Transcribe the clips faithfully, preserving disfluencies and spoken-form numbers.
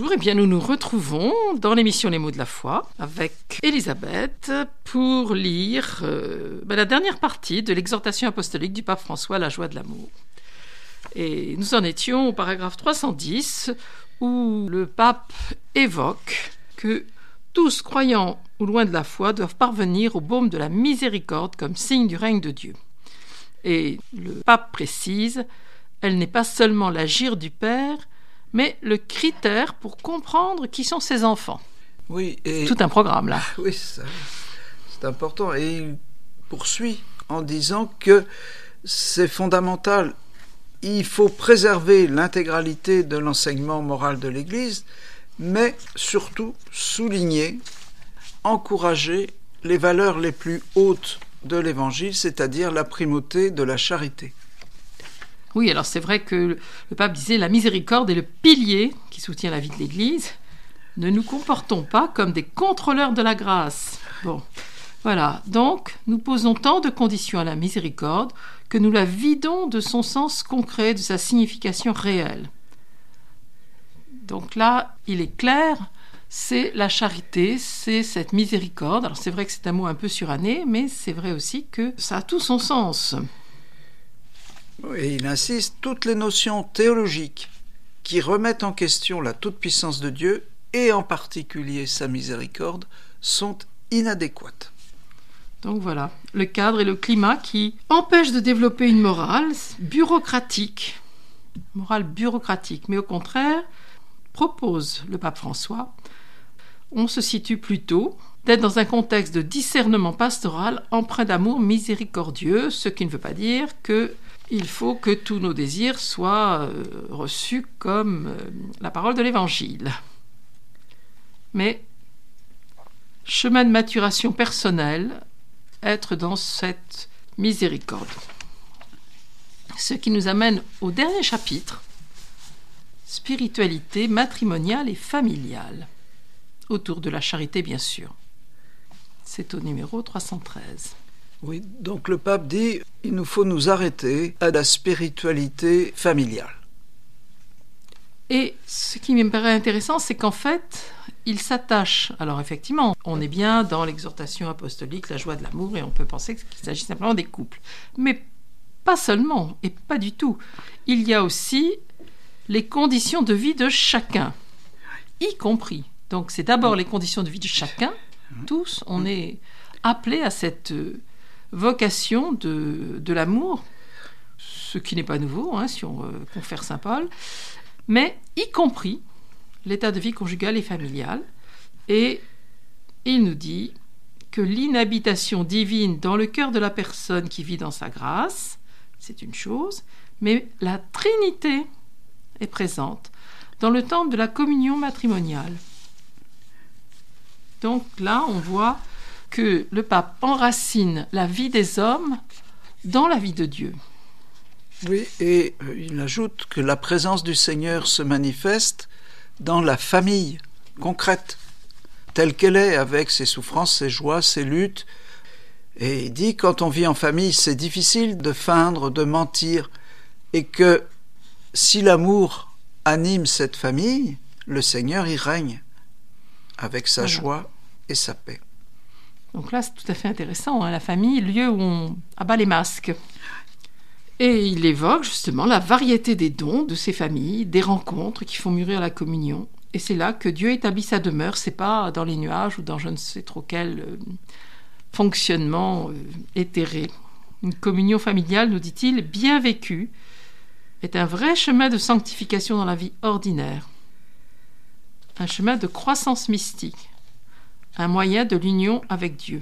jour, eh bien, nous nous retrouvons dans l'émission Les mots de la foi avec Elisabeth pour lire euh, ben, la dernière partie de l'exhortation apostolique du pape François à la joie de l'amour. Et nous en étions au paragraphe trois cent dix où le pape évoque que tous, croyants ou loin de la foi, doivent parvenir au baume de la miséricorde comme signe du règne de Dieu. Et le pape précise, elle n'est pas seulement l'agir du Père, mais le critère pour comprendre qui sont ses enfants. Oui, et tout un programme là. Oui, ça, c'est important. Et il poursuit en disant que c'est fondamental. Il faut préserver l'intégralité de l'enseignement moral de l'Église, mais surtout souligner, encourager les valeurs les plus hautes de l'Évangile, c'est-à-dire la primauté de la charité. Oui, alors c'est vrai que le pape disait la miséricorde est le pilier qui soutient la vie de l'Église. Ne nous comportons pas comme des contrôleurs de la grâce. Bon, voilà. Donc, nous posons tant de conditions à la miséricorde que nous la vidons de son sens concret, de sa signification réelle. Donc là, il est clair, c'est la charité, c'est cette miséricorde. Alors c'est vrai que c'est un mot un peu suranné, mais c'est vrai aussi que ça a tout son sens. Et il insiste, toutes les notions théologiques qui remettent en question la toute-puissance de Dieu, et en particulier sa miséricorde, sont inadéquates. Donc voilà, le cadre et le climat qui empêchent de développer une morale bureaucratique, morale bureaucratique, mais au contraire, propose le pape François, on se situe plutôt d'être dans un contexte de discernement pastoral empreint d'amour miséricordieux, ce qui ne veut pas dire que il faut que tous nos désirs soient euh, reçus comme euh, la parole de l'Évangile. Mais chemin de maturation personnelle, être dans cette miséricorde. Ce qui nous amène au dernier chapitre, spiritualité matrimoniale et familiale, autour de la charité bien sûr. C'est au numéro trois cent treize. Oui, donc le pape dit il nous faut nous arrêter à la spiritualité familiale. Et ce qui me paraît intéressant, c'est qu'en fait, il s'attache. Alors effectivement, on est bien dans l'exhortation apostolique, la joie de l'amour, et on peut penser qu'il s'agit simplement des couples. Mais pas seulement, et pas du tout. Il y a aussi les conditions de vie de chacun, y compris. Donc c'est d'abord les conditions de vie de chacun. Tous, on est appelés à cette vocation de, de l'amour, ce qui n'est pas nouveau, hein, si on euh, confère Saint Paul, mais y compris l'état de vie conjugale et familiale. Et il nous dit que l'inhabitation divine dans le cœur de la personne qui vit dans sa grâce, c'est une chose, mais la Trinité est présente dans le temple de la communion matrimoniale. Donc là, on voit que le pape enracine la vie des hommes dans la vie de Dieu. Oui, et euh, il ajoute que la présence du Seigneur se manifeste dans la famille concrète, telle qu'elle est, avec ses souffrances, ses joies, ses luttes. Et il dit, quand on vit en famille, c'est difficile de feindre, de mentir, et que si l'amour anime cette famille, le Seigneur y règne, avec sa voilà. joie et sa paix. Donc là, c'est tout à fait intéressant, hein, la famille, lieu où on abat les masques. Et il évoque justement la variété des dons de ces familles, des rencontres qui font mûrir la communion. Et c'est là que Dieu établit sa demeure, c'est pas dans les nuages ou dans je ne sais trop quel euh, fonctionnement euh, éthéré. Une communion familiale, nous dit-il, bien vécue, est un vrai chemin de sanctification dans la vie ordinaire. Un chemin de croissance mystique. Un moyen de l'union avec Dieu.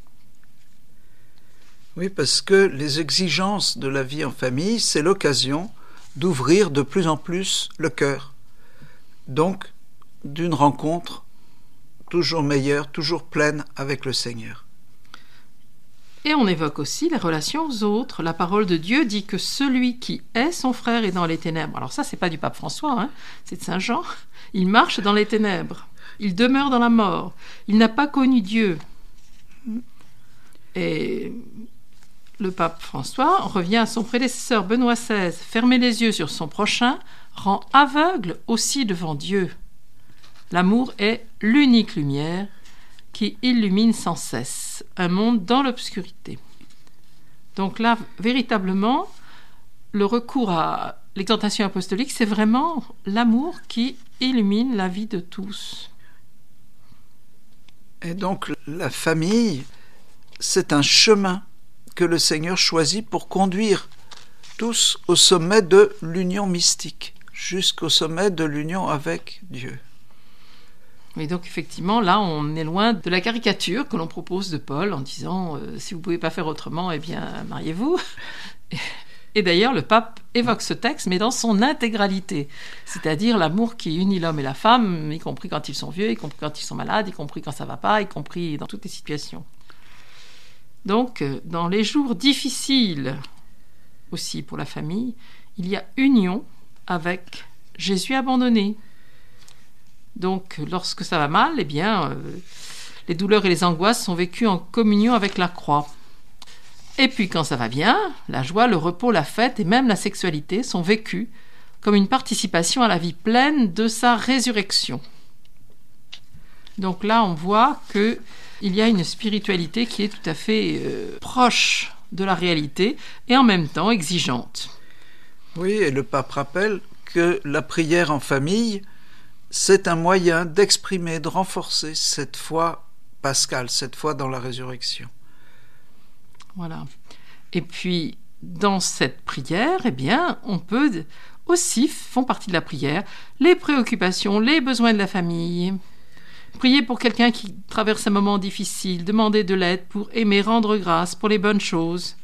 Oui, parce que les exigences de la vie en famille, c'est l'occasion d'ouvrir de plus en plus le cœur. Donc, d'une rencontre toujours meilleure, toujours pleine avec le Seigneur. Et on évoque aussi les relations aux autres. La parole de Dieu dit que celui qui est son frère est dans les ténèbres. Alors ça, c'est pas du pape François, hein, c'est de Saint Jean. Il marche dans les ténèbres. Il demeure dans la mort. Il n'a pas connu Dieu. Et le pape François revient à son prédécesseur Benoît seize. Fermer les yeux sur son prochain rend aveugle aussi devant Dieu. L'amour est l'unique lumière qui illumine sans cesse un monde dans l'obscurité. Donc là, véritablement, le recours à l'exhortation apostolique, c'est vraiment l'amour qui illumine la vie de tous. Et donc la famille, c'est un chemin que le Seigneur choisit pour conduire tous au sommet de l'union mystique, jusqu'au sommet de l'union avec Dieu. Et donc effectivement, là, on est loin de la caricature que l'on propose de Paul en disant euh, « si vous ne pouvez pas faire autrement, eh bien, mariez-vous ». Et d'ailleurs, le pape évoque ce texte, mais dans son intégralité, c'est-à-dire l'amour qui unit l'homme et la femme, y compris quand ils sont vieux, y compris quand ils sont malades, y compris quand ça ne va pas, y compris dans toutes les situations. Donc, dans les jours difficiles aussi pour la famille, il y a union avec Jésus abandonné. Donc, lorsque ça va mal, eh bien, euh, les douleurs et les angoisses sont vécues en communion avec la croix. Et puis, quand ça va bien, la joie, le repos, la fête et même la sexualité sont vécus comme une participation à la vie pleine de sa résurrection. Donc là, on voit qu'il y a une spiritualité qui est tout à fait euh, proche de la réalité et en même temps exigeante. Oui, et le pape rappelle que la prière en famille, c'est un moyen d'exprimer, de renforcer cette foi pascale, cette foi dans la résurrection. Voilà. Et puis, dans cette prière, eh bien, on peut aussi, font partie de la prière, les préoccupations, les besoins de la famille. Prier pour quelqu'un qui traverse un moment difficile, demander de l'aide pour aimer, rendre grâce pour les bonnes choses.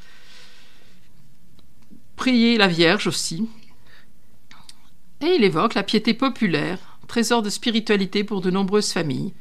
Prier la Vierge aussi. Et il évoque la piété populaire, trésor de spiritualité pour de nombreuses familles,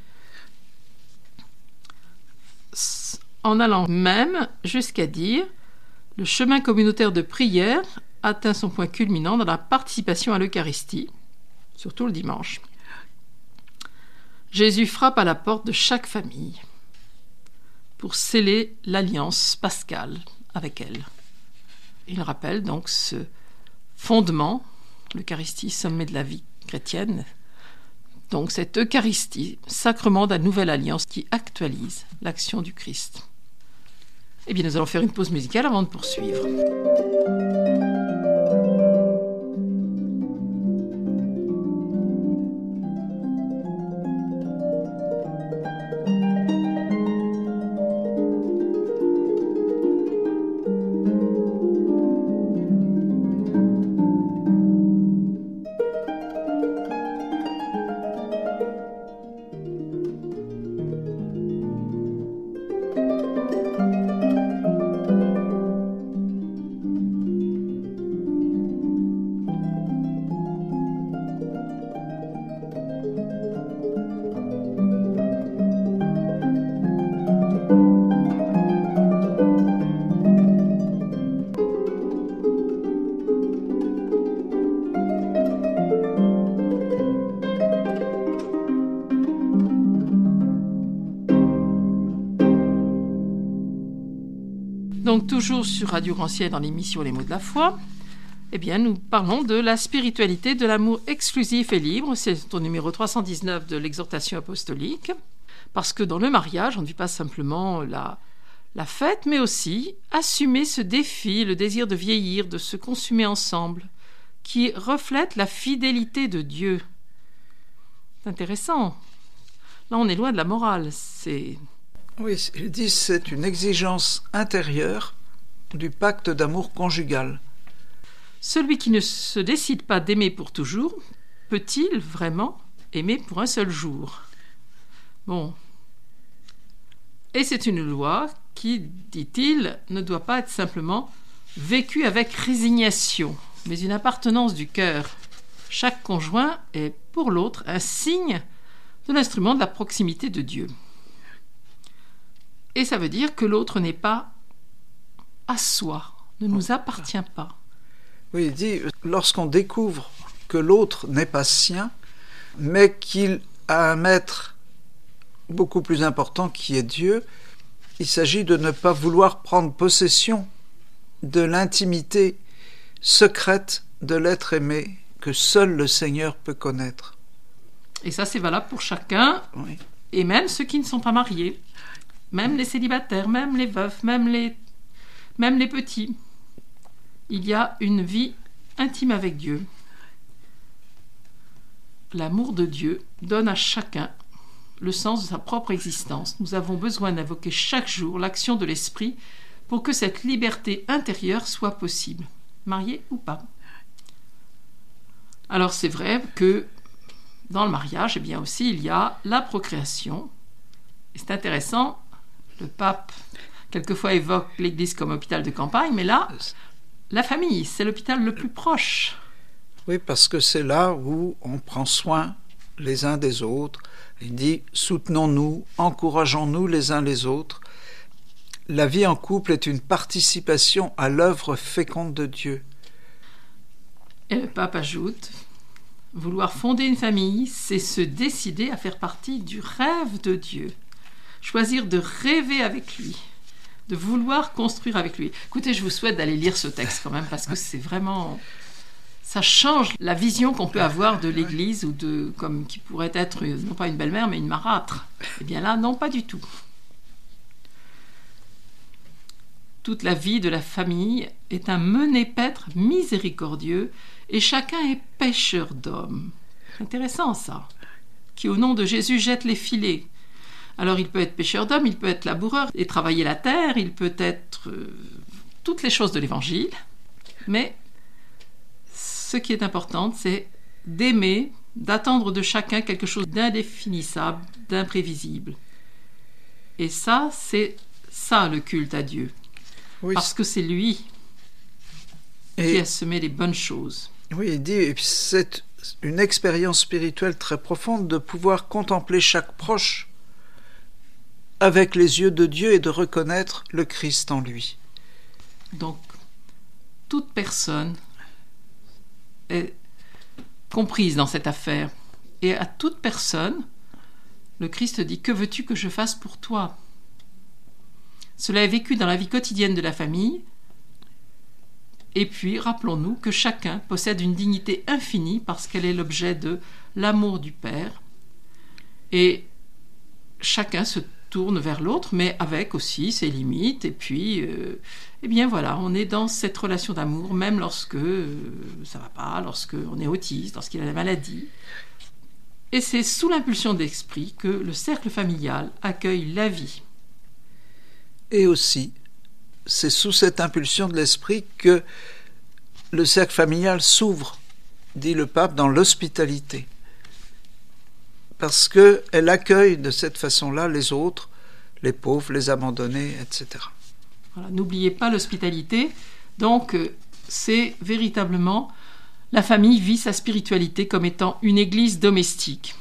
en allant même jusqu'à dire « Le chemin communautaire de prière atteint son point culminant dans la participation à l'Eucharistie, surtout le dimanche. Jésus frappe à la porte de chaque famille pour sceller l'alliance pascale avec elle. » Il rappelle donc ce fondement, l'Eucharistie, sommet de la vie chrétienne. Donc cette Eucharistie, sacrement de la nouvelle alliance qui actualise l'action du Christ. Eh bien, nous allons faire une pause musicale avant de poursuivre. Donc toujours sur Radio Grand-Ciel dans l'émission Les mots de la foi, eh bien nous parlons de la spiritualité de l'amour exclusif et libre. C'est au numéro trois cent dix-neuf de l'exhortation apostolique. Parce que dans le mariage, on ne vit pas simplement la, la fête, mais aussi assumer ce défi, le désir de vieillir, de se consumer ensemble, qui reflète la fidélité de Dieu. C'est intéressant. Là, on est loin de la morale. C'est... Oui, il dit que c'est une exigence intérieure du pacte d'amour conjugal. Celui qui ne se décide pas d'aimer pour toujours, peut-il vraiment aimer pour un seul jour ? Bon. Et c'est une loi qui, dit-il, ne doit pas être simplement vécue avec résignation, mais une appartenance du cœur. Chaque conjoint est pour l'autre un signe de l'instrument de la proximité de Dieu. Et ça veut dire que l'autre n'est pas à soi, ne nous appartient pas. Oui, il dit, lorsqu'on découvre que l'autre n'est pas sien, mais qu'il a un maître beaucoup plus important qui est Dieu, il s'agit de ne pas vouloir prendre possession de l'intimité secrète de l'être aimé que seul le Seigneur peut connaître. Et ça, c'est valable pour chacun, Oui. et même ceux qui ne sont pas mariés, même les célibataires, même les veufs, même les, même les petits. Il y a une vie intime avec Dieu. L'amour de Dieu donne à chacun le sens de sa propre existence. Nous avons besoin d'invoquer chaque jour l'action de l'Esprit pour que cette liberté intérieure soit possible, marié ou pas. Alors c'est vrai que dans le mariage, eh bien aussi, il y a la procréation. Et c'est intéressant, le pape quelquefois évoque l'Église comme hôpital de campagne, mais là, la famille, c'est l'hôpital le plus proche. Oui, parce que c'est là où on prend soin les uns des autres. Il dit « soutenons-nous, encourageons-nous les uns les autres ». La vie en couple est une participation à l'œuvre féconde de Dieu. Et le pape ajoute, vouloir fonder une famille, c'est se décider à faire partie du rêve de Dieu. Choisir de rêver avec lui, de vouloir construire avec lui. Écoutez, je vous souhaite d'aller lire ce texte quand même, parce que c'est vraiment... Ça change la vision qu'on peut avoir de l'Église, ou de, comme qui pourrait être, non pas une belle-mère, mais une marâtre. Eh bien là, non, pas du tout. Toute la vie de la famille est un mené-paître miséricordieux, et chacun est pêcheur d'hommes. C'est intéressant ça. Qui au nom de Jésus jette les filets. Alors il peut être pêcheur d'hommes, il peut être laboureur et travailler la terre, il peut être euh, toutes les choses de l'Évangile, mais ce qui est important, c'est d'aimer, d'attendre de chacun quelque chose d'indéfinissable, d'imprévisible. Et ça, c'est ça le culte à Dieu. Oui. Parce que c'est lui et, qui a semé les bonnes choses. Oui, il dit, et puis c'est une expérience spirituelle très profonde de pouvoir contempler chaque proche avec les yeux de Dieu et de reconnaître le Christ en lui. Donc, toute personne est comprise dans cette affaire. Et à toute personne, le Christ dit « Que veux-tu que je fasse pour toi ?» Cela est vécu dans la vie quotidienne de la famille. Et puis, rappelons-nous que chacun possède une dignité infinie parce qu'elle est l'objet de l'amour du Père. Et chacun se tourne vers l'autre, mais avec aussi ses limites. Et puis, euh, eh bien voilà, on est dans cette relation d'amour, même lorsque euh, ça ne va pas, lorsqu'on est autiste, lorsqu'il a la maladie. Et c'est sous l'impulsion d'esprit que le cercle familial accueille la vie. Et aussi, c'est sous cette impulsion de l'esprit que le cercle familial s'ouvre, dit le pape, dans l'hospitalité. Parce qu'elle accueille de cette façon-là les autres, les pauvres, les abandonnés, et cetera. Voilà, n'oubliez pas l'hospitalité. Donc, c'est véritablement, la famille vit sa spiritualité comme étant une église domestique.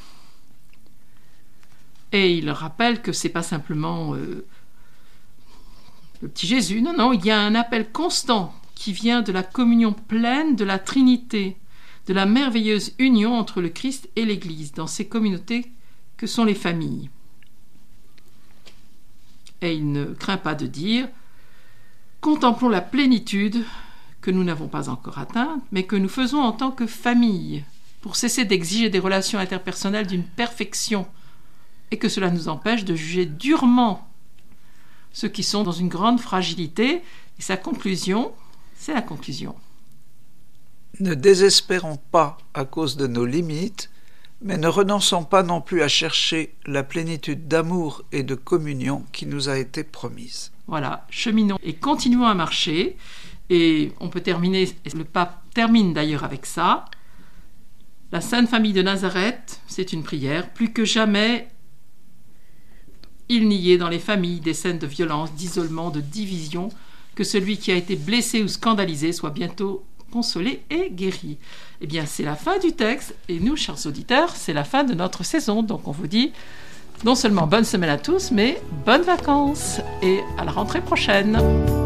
Et il rappelle que c'est pas simplement euh, le petit Jésus. Non, non, il y a un appel constant qui vient de la communion pleine de la Trinité, de la merveilleuse union entre le Christ et l'Église, dans ces communautés que sont les familles. Et il ne craint pas de dire « Contemplons la plénitude que nous n'avons pas encore atteinte, mais que nous faisons en tant que famille, pour cesser d'exiger des relations interpersonnelles d'une perfection, et que cela nous empêche de juger durement ceux qui sont dans une grande fragilité. » Et sa conclusion, c'est la conclusion. Ne désespérons pas à cause de nos limites, mais ne renonçons pas non plus à chercher la plénitude d'amour et de communion qui nous a été promise. Voilà, cheminons et continuons à marcher. Et on peut terminer, le pape termine d'ailleurs avec ça. La Sainte Famille de Nazareth, c'est une prière. Plus que jamais, il n'y ait dans les familles des scènes de violence, d'isolement, de division, que celui qui a été blessé ou scandalisé soit bientôt consolé et guéri. Eh bien, c'est la fin du texte, et nous, chers auditeurs, c'est la fin de notre saison. Donc, on vous dit non seulement bonne semaine à tous, mais bonnes vacances, et à la rentrée prochaine.